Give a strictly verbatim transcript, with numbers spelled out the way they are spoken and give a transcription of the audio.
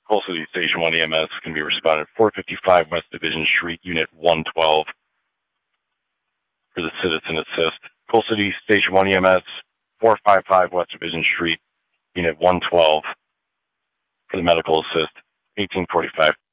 Coal City Station one E M S can be responded four fifty-five West Division Street, Unit one twelve for the citizen assist. Coal City Station one E M S, four fifty-five West Division Street, Unit one twelve for the medical assist, eighteen forty-five